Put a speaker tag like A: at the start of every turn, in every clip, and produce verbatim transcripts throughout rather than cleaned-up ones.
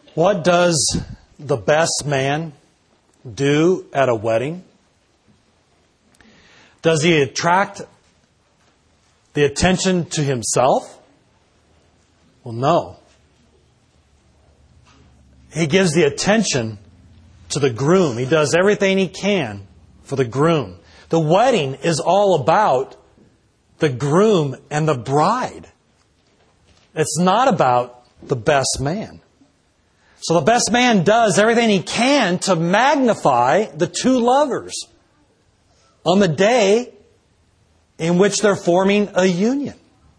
A: What does the best man do at a wedding? Does he attract the attention to himself? Well, no. He gives the attention to the groom. He does everything he can for the groom. The wedding is all about the groom and the bride. It's not about the best man. So the best man does everything he can to magnify the two lovers on the day in which they're forming a union.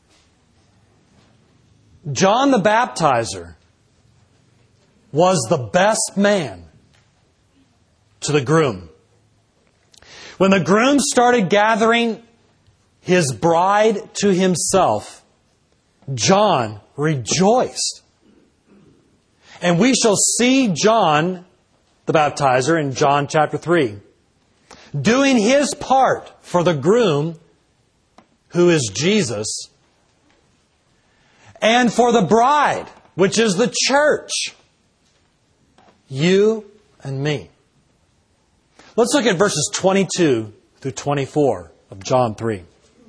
A: John the Baptizer was the best man to the groom. When the groom started gathering his bride to himself, John rejoiced. And we shall see John the Baptizer in John chapter three, doing his part for the groom, who is Jesus, and for the bride, which is the church, you and me. Let's look at verses twenty-two through twenty-four of John three.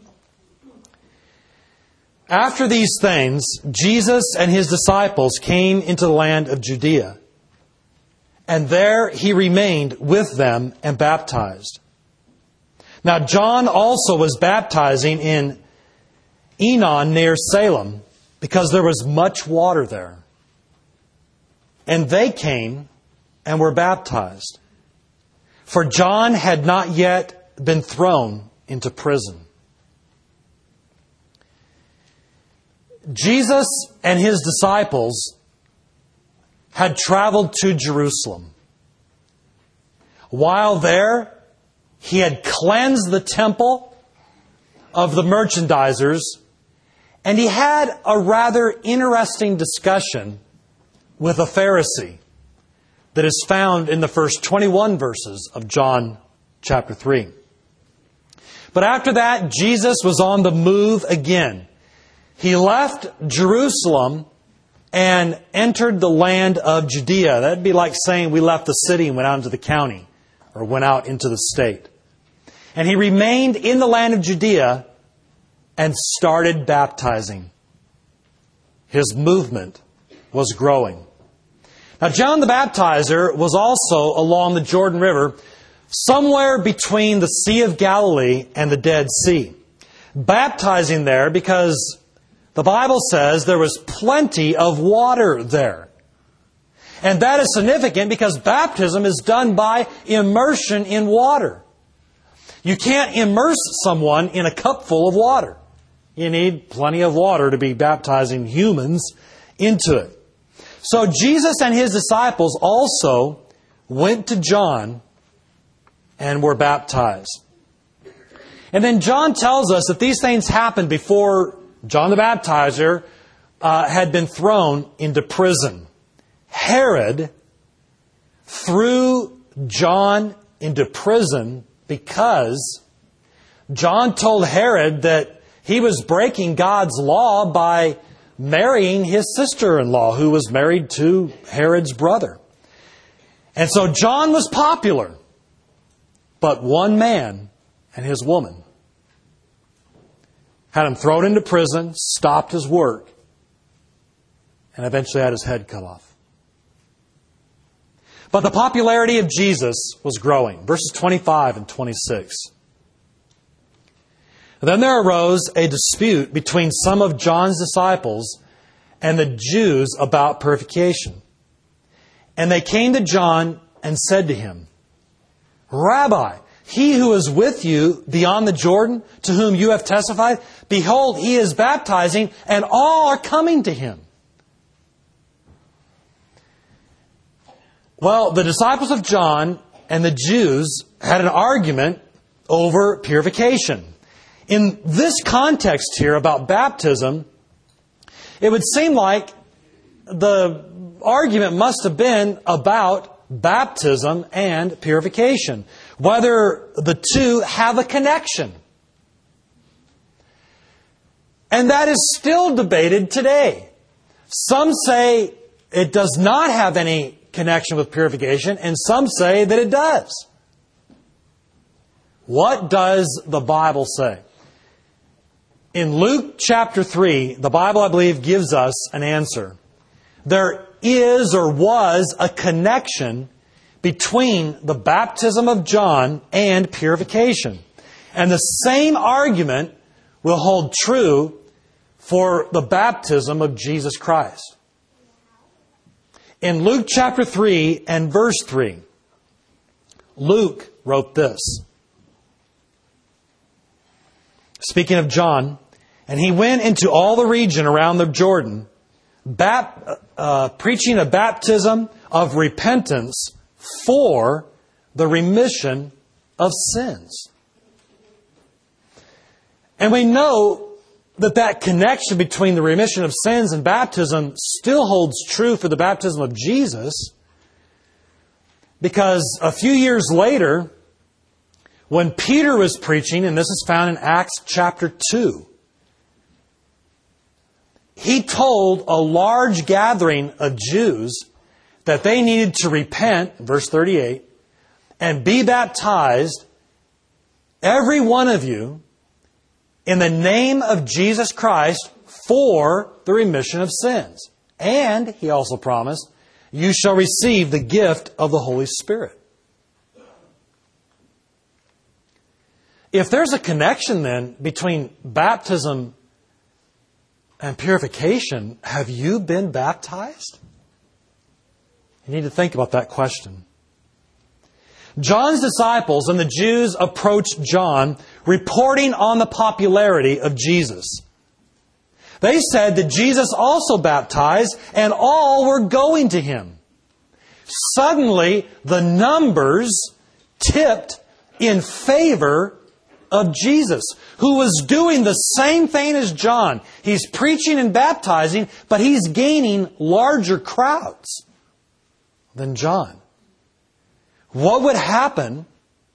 A: After these things, Jesus and His disciples came into the land of Judea, and there He remained with them and baptized. Now John also was baptizing in Enon near Salem, because there was much water there. And they came and were baptized, for John had not yet been thrown into prison. Jesus and His disciples had traveled to Jerusalem. While there, He had cleansed the temple of the merchandisers, and He had a rather interesting discussion with a Pharisee that is found in the first twenty-one verses of John chapter three. But after that, Jesus was on the move again. He left Jerusalem and entered the land of Judea. That'd be like saying we left the city and went out into the county, or went out into the state. And He remained in the land of Judea and started baptizing. His movement was growing. Now, John the Baptizer was also along the Jordan River, somewhere between the Sea of Galilee and the Dead Sea, baptizing there because the Bible says there was plenty of water there. And that is significant because baptism is done by immersion in water. You can't immerse someone in a cup full of water. You need plenty of water to be baptizing humans into it. So Jesus and His disciples also went to John and were baptized. And then John tells us that these things happened before John the Baptizer uh, had been thrown into prison. Herod threw John into prison because John told Herod that he was breaking God's law by marrying his sister-in-law, who was married to Herod's brother. And so John was popular, but one man and his woman had him thrown into prison, stopped his work, and eventually had his head cut off. But the popularity of Jesus was growing. Verses twenty-five and twenty-six. Then there arose a dispute between some of John's disciples and the Jews about purification. And they came to John and said to him, Rabbi, he who is with you beyond the Jordan, to whom you have testified, behold, he is baptizing, and all are coming to him. Well, the disciples of John and the Jews had an argument over purification. In this context here about baptism, it would seem like the argument must have been about baptism and purification, whether the two have a connection. And that is still debated today. Some say it does not have any connection with purification, and some say that it does. What does the Bible say? In Luke chapter three, the Bible, I believe, gives us an answer. There is or was a connection between the baptism of John and purification. And the same argument will hold true for the baptism of Jesus Christ. In Luke chapter three and verse three, Luke wrote this. Speaking of John, and he went into all the region around the Jordan, bap- uh, preaching a baptism of repentance for the remission of sins. And we know that that connection between the remission of sins and baptism still holds true for the baptism of Jesus, because a few years later, when Peter was preaching, and this is found in Acts chapter two, he told a large gathering of Jews that they needed to repent, verse thirty-eight, and be baptized, every one of you, in the name of Jesus Christ for the remission of sins. And, he also promised, you shall receive the gift of the Holy Spirit. If there's a connection then between baptism and purification, have you been baptized? You need to think about that question. John's disciples and the Jews approached John, reporting on the popularity of Jesus. They said that Jesus also baptized, and all were going to him. Suddenly, the numbers tipped in favor of Jesus, who was doing the same thing as John. He's preaching and baptizing, but he's gaining larger crowds than John. What would happen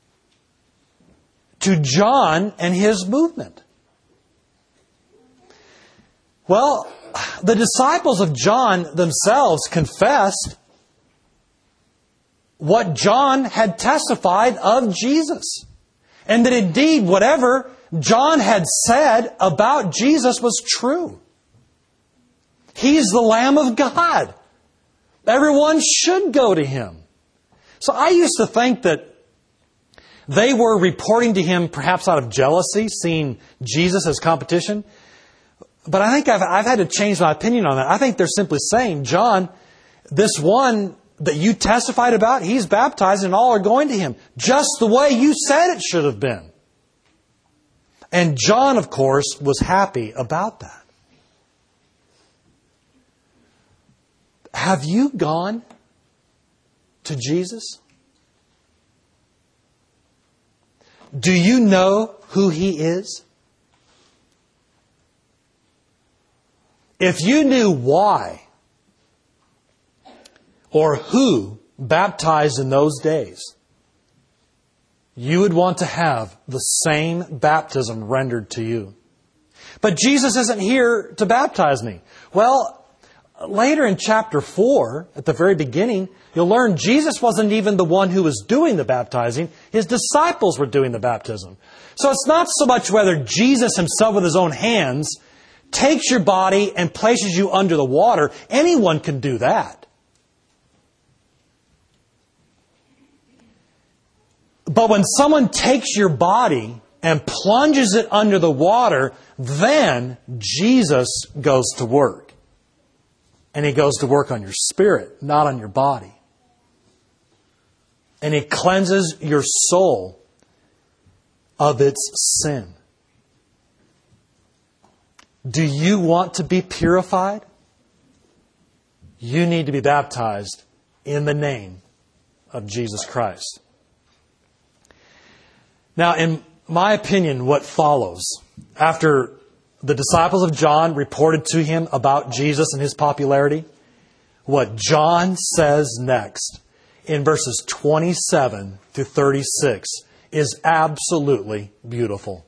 A: to John and his movement? Well, the disciples of John themselves confessed what John had testified of Jesus. And that indeed whatever John had said about Jesus was true. He's the Lamb of God. Everyone should go to Him. So I used to think that they were reporting to Him perhaps out of jealousy, seeing Jesus as competition. But I think I've, I've had to change my opinion on that. I think they're simply saying, John, this one that you testified about, he's baptized and all are going to Him. Just the way you said it should have been. And John, of course, was happy about that. Have you gone to Jesus? Do you know who He is? If you knew why or who baptized in those days, you would want to have the same baptism rendered to you. But Jesus isn't here to baptize me. Well, later in chapter four, at the very beginning, you'll learn Jesus wasn't even the one who was doing the baptizing. His disciples were doing the baptism. So it's not so much whether Jesus Himself with His own hands takes your body and places you under the water. Anyone can do that. But when someone takes your body and plunges it under the water, then Jesus goes to work. And He goes to work on your spirit, not on your body. And He cleanses your soul of its sin. Do you want to be purified? You need to be baptized in the name of Jesus Christ. Now, in my opinion, what follows after the disciples of John reported to him about Jesus and His popularity, what John says next in verses twenty-seven through thirty-six is absolutely beautiful.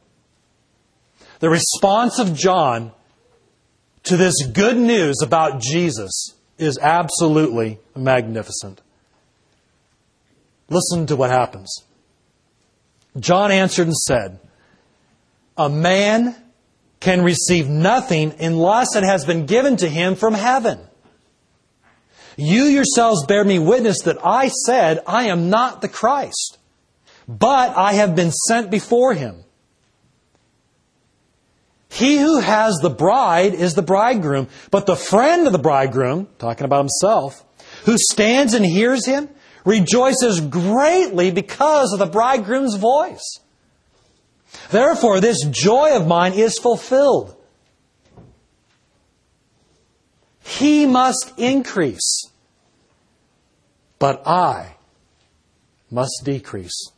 A: The response of John to this good news about Jesus is absolutely magnificent. Listen to what happens. John answered and said, "A man can receive nothing unless it has been given to him from heaven. You yourselves bear me witness that I said, I am not the Christ, but I have been sent before him. He who has the bride is the bridegroom, but the friend of the bridegroom," talking about himself, "who stands and hears him, rejoices greatly because of the bridegroom's voice. Therefore, this joy of mine is fulfilled. He must increase, but I must decrease.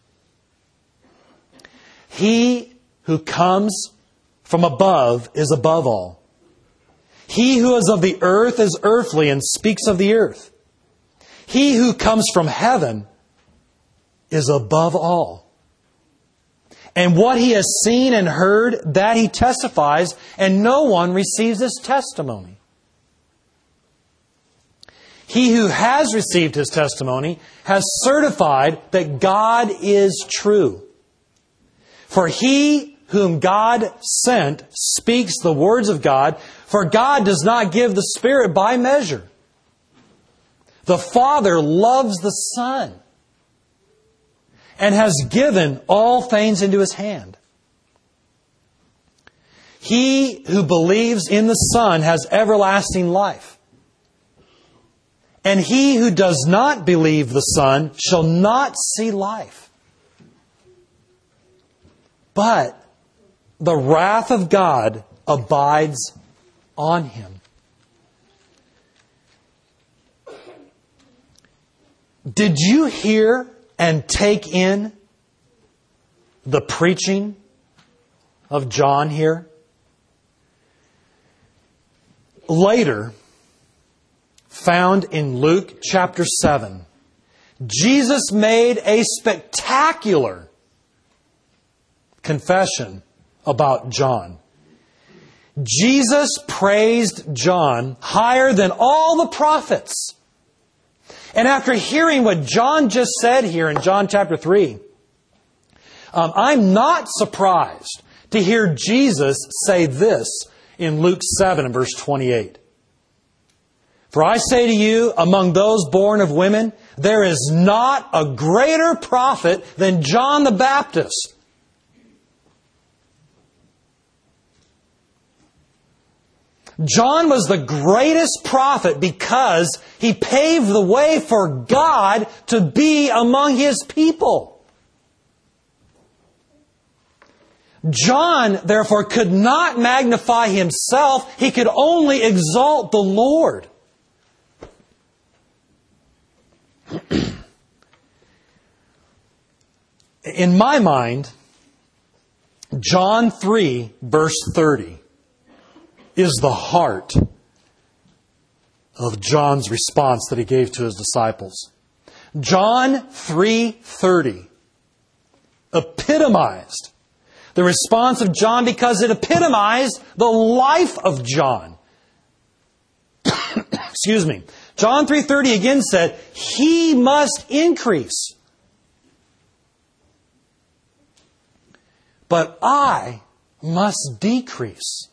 A: He who comes from above is above all. He who is of the earth is earthly and speaks of the earth. He who comes from heaven is above all. And what he has seen and heard, that he testifies, and no one receives his testimony. He who has received his testimony has certified that God is true. For he whom God sent speaks the words of God, for God does not give the Spirit by measure. The Father loves the Son and has given all things into His hand. He who believes in the Son has everlasting life. And he who does not believe the Son shall not see life, but the wrath of God abides on him. Did you hear and take in the preaching of John here? Later, found in Luke chapter seven, Jesus made a spectacular confession about John. Jesus praised John higher than all the prophets. And after hearing what John just said here in John chapter three, um, I'm not surprised to hear Jesus say this in Luke seven and verse twenty-eight. For I say to you, among those born of women, there is not a greater prophet than John the Baptist. John was the greatest prophet because he paved the way for God to be among His people. John, therefore, could not magnify himself. He could only exalt the Lord. In my mind, John three, verse thirty, is the heart of John's response that he gave to his disciples. John three thirty epitomized the response of John because it epitomized the life of John. Excuse me. John three thirty again said, He must increase, but I must decrease.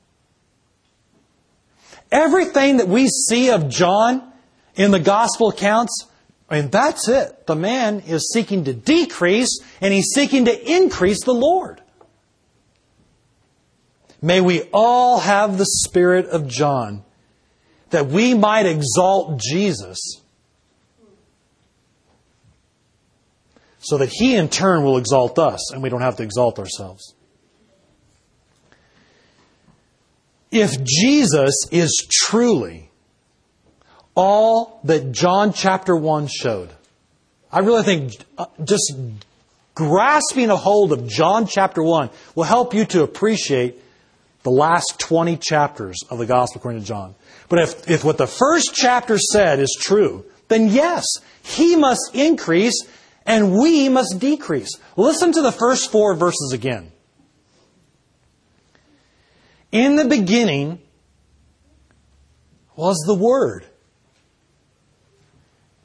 A: Everything that we see of John in the gospel accounts, I mean, that's it. The man is seeking to decrease and he's seeking to increase the Lord. May we all have the spirit of John, that we might exalt Jesus, so that He in turn will exalt us and we don't have to exalt ourselves. If Jesus is truly all that John chapter one showed, I really think just grasping a hold of John chapter one will help you to appreciate the last twenty chapters of the Gospel according to John. But if, if what the first chapter said is true, then yes, He must increase and we must decrease. Listen to the first four verses again. In the beginning was the Word,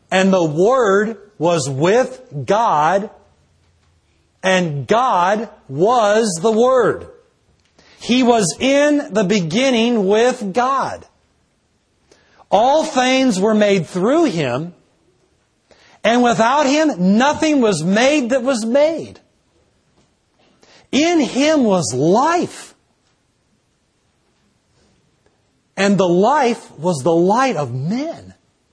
A: And the Word was with God, and God was the Word. He was in the beginning with God. All things were made through Him, and without Him nothing was made that was made. In Him was life, and the life was the light of men.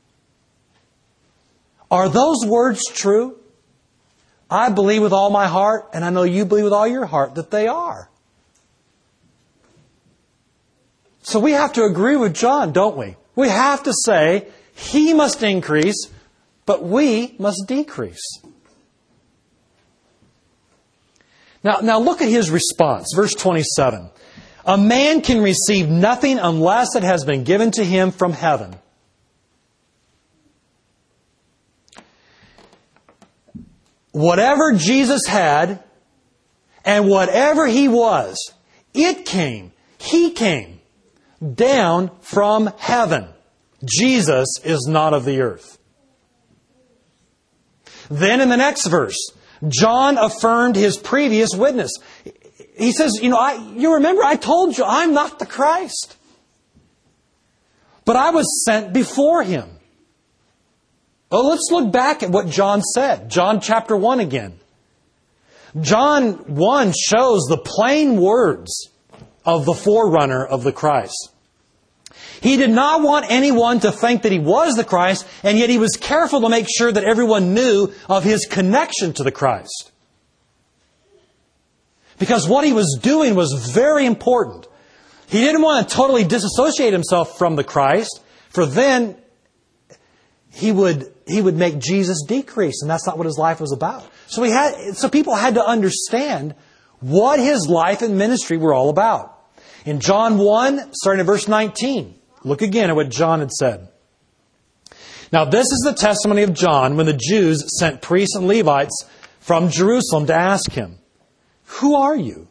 A: Are those words true? I believe with all my heart, and I know you believe with all your heart, that they are. So we have to agree with John, don't we? We have to say, He must increase, but we must decrease. Now, now look at his response, verse twenty-seven. A man can receive nothing unless it has been given to him from heaven. Whatever Jesus had, and whatever He was, it came, He came down from heaven. Jesus is not of the earth. Then in the next verse, John affirmed his previous witness. He says, you know, I, you remember I told you I'm not the Christ. But I was sent before Him. Well, let's look back at what John said. John chapter one again. John one shows the plain words of the forerunner of the Christ. He did not want anyone to think that He was the Christ, and yet He was careful to make sure that everyone knew of His connection to the Christ. Because what He was doing was very important. He didn't want to totally disassociate Himself from the Christ, for then He would, he would make Jesus decrease, and that's not what His life was about. So he had, so people had to understand what His life and ministry were all about. In John one, starting at verse nineteen, look again at what John had said. Now this is the testimony of John when the Jews sent priests and Levites from Jerusalem to ask him, "Who are you?"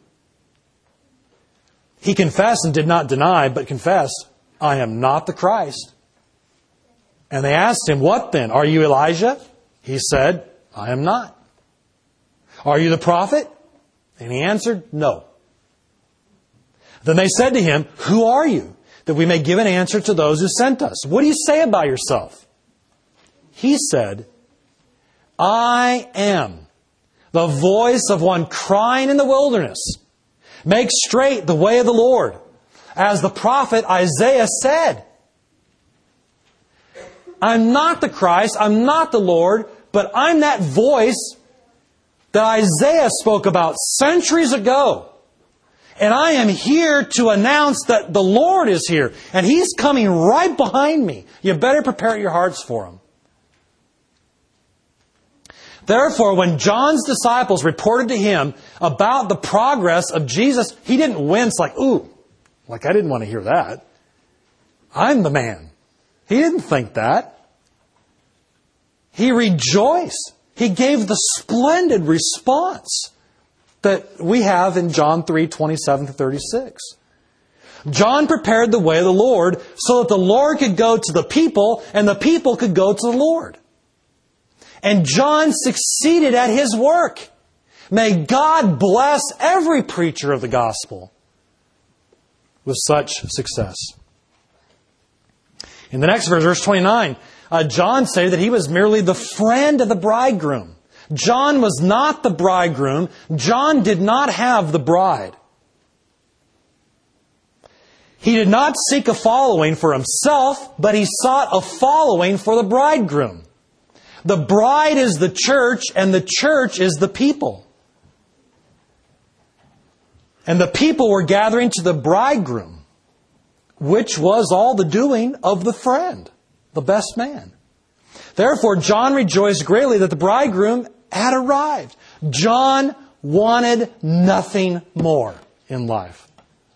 A: He confessed and did not deny, but confessed, "I am not the Christ." And they asked him, "What then? Are you Elijah?" He said, "I am not." "Are you the prophet?" And he answered, "No." Then they said to him, "Who are you? That we may give an answer to those who sent us. What do you say about yourself?" He said, "I am the voice of one crying in the wilderness, 'Make straight the way of the Lord,' as the prophet Isaiah said." I'm not the Christ, I'm not the Lord, but I'm that voice that Isaiah spoke about centuries ago. And I am here to announce that the Lord is here, and He's coming right behind me. You better prepare your hearts for Him. Therefore, when John's disciples reported to him about the progress of Jesus, he didn't wince like, "Ooh, like I didn't want to hear that. I'm the man." He didn't think that. He rejoiced. He gave the splendid response that we have in John three, twenty-seven to thirty-six. John prepared the way of the Lord so that the Lord could go to the people and the people could go to the Lord. And John succeeded at his work. May God bless every preacher of the gospel with such success. In the next verse, verse twenty-nine, uh, John said that he was merely the friend of the bridegroom. John was not the bridegroom. John did not have the bride. He did not seek a following for himself, but he sought a following for the bridegroom. The bride is the church, and the church is the people. And the people were gathering to the bridegroom, which was all the doing of the friend, the best man. Therefore, John rejoiced greatly that the bridegroom had arrived. John wanted nothing more in life.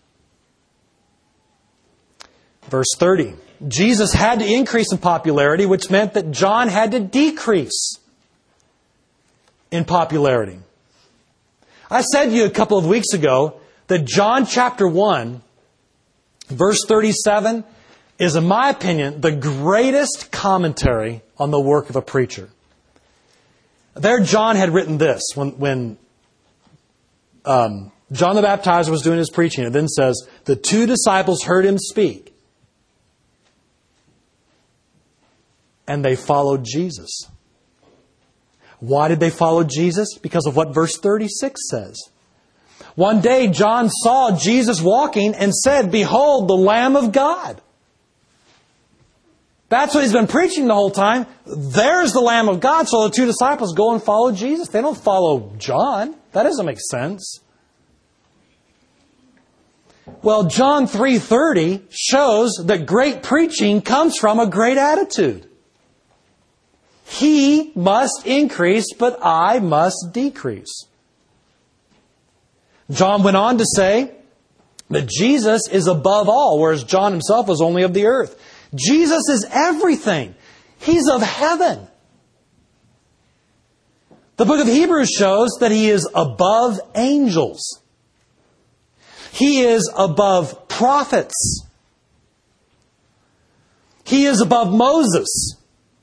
A: Verse thirty. Jesus had to increase in popularity, which meant that John had to decrease in popularity. I said to you a couple of weeks ago that John chapter one, verse thirty-seven, is, in my opinion, the greatest commentary on the work of a preacher. There, John had written this when, when um, John the Baptizer was doing his preaching. It then says, the two disciples heard him speak, and they followed Jesus. Why did they follow Jesus? Because of what verse thirty-six says. One day, John saw Jesus walking and said, "Behold, the Lamb of God." That's what he's been preaching the whole time. There's the Lamb of God. So the two disciples go and follow Jesus. They don't follow John. That doesn't make sense. Well, John three thirty shows that great preaching comes from a great attitude. He must increase, but I must decrease. John went on to say that Jesus is above all, whereas John himself was only of the earth. Jesus is everything. He's of heaven. The book of Hebrews shows that He is above angels. He is above prophets. He is above Moses.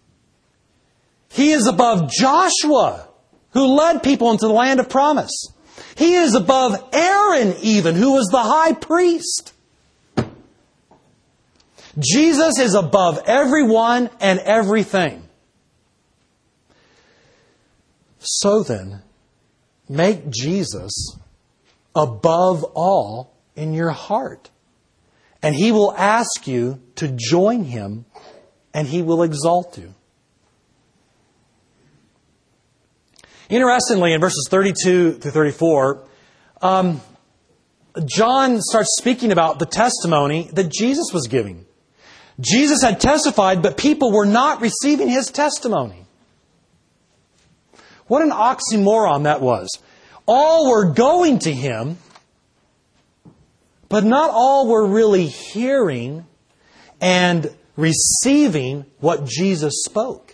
A: He is above Joshua, who led people into the land of promise. He is above Aaron even, who was the high priest. Jesus is above everyone and everything. So then, make Jesus above all in your heart. And He will ask you to join Him, and He will exalt you. Interestingly, in verses thirty-two through thirty-four, um, John starts speaking about the testimony that Jesus was giving. Jesus had testified, but people were not receiving His testimony. What an oxymoron that was. All were going to Him, but not all were really hearing and receiving what Jesus spoke.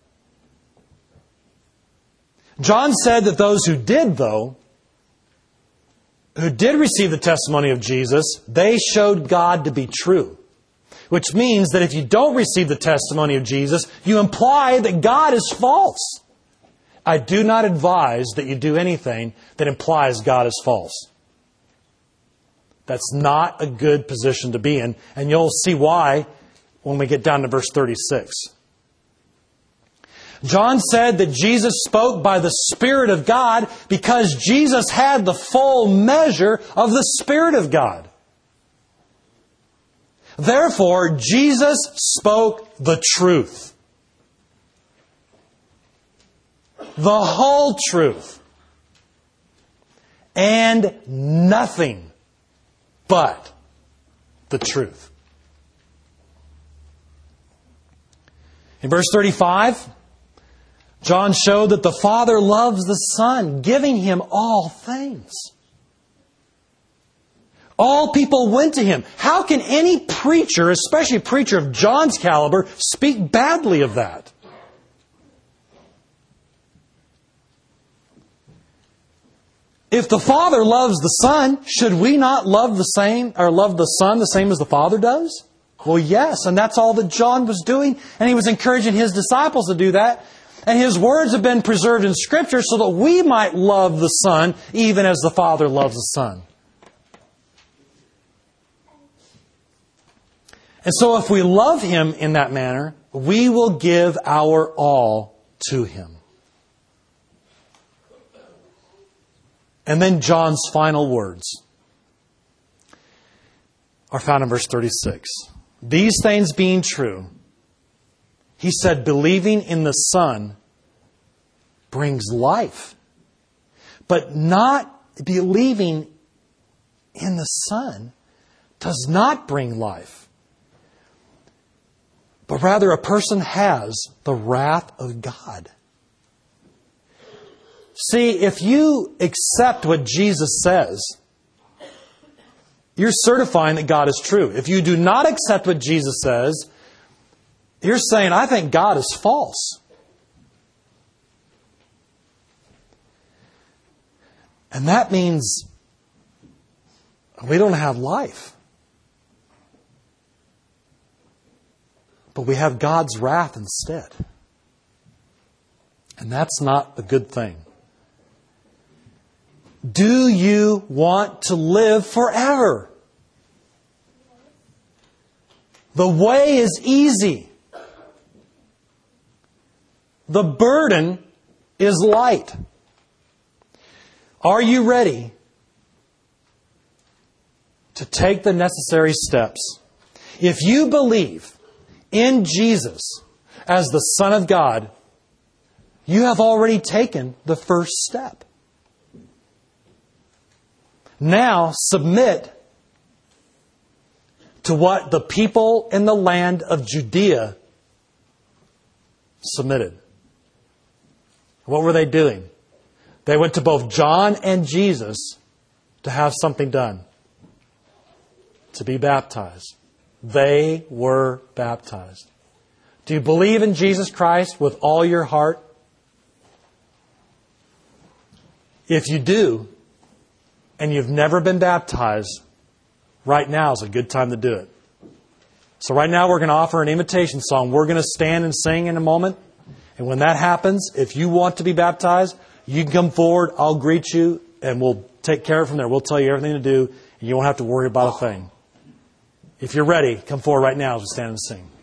A: John said that those who did, though, who did receive the testimony of Jesus, they showed God to be true. Which means that if you don't receive the testimony of Jesus, you imply that God is false. I do not advise that you do anything that implies God is false. That's not a good position to be in, and you'll see why when we get down to verse thirty-six. John said that Jesus spoke by the Spirit of God because Jesus had the full measure of the Spirit of God. Therefore, Jesus spoke the truth. The whole truth. And nothing but the truth. In verse thirty-five, John showed that the Father loves the Son, giving Him all things. All people went to Him. How can any preacher, especially a preacher of John's caliber, speak badly of that? If the Father loves the Son, should we not love the same, or love the Son the same as the Father does? Well, yes, and that's all that John was doing, and he was encouraging his disciples to do that. And his words have been preserved in Scripture so that we might love the Son even as the Father loves the Son. And so if we love Him in that manner, we will give our all to Him. And then John's final words are found in verse thirty-six. These things being true, he said, believing in the Son brings life. But not believing in the Son does not bring life. But rather a person has the wrath of God. See, if you accept what Jesus says, you're certifying that God is true. If you do not accept what Jesus says, you're saying, I think God is false. And that means we don't have life. But we have God's wrath instead. And that's not a good thing. Do you want to live forever? The way is easy. The burden is light. Are you ready to take the necessary steps? If you believe in Jesus as the Son of God, you have already taken the first step. Now submit to what the people in the land of Judea submitted. What were they doing? They went to both John and Jesus to have something done. To be baptized. They were baptized. Do you believe in Jesus Christ with all your heart? If you do, and you've never been baptized, right now is a good time to do it. So right now we're going to offer an invitation song. We're going to stand and sing in a moment. And when that happens, if you want to be baptized, you can come forward. I'll greet you and we'll take care of it from there. We'll tell you everything to do and you won't have to worry about a thing. If you're ready, come forward right now as we stand and sing.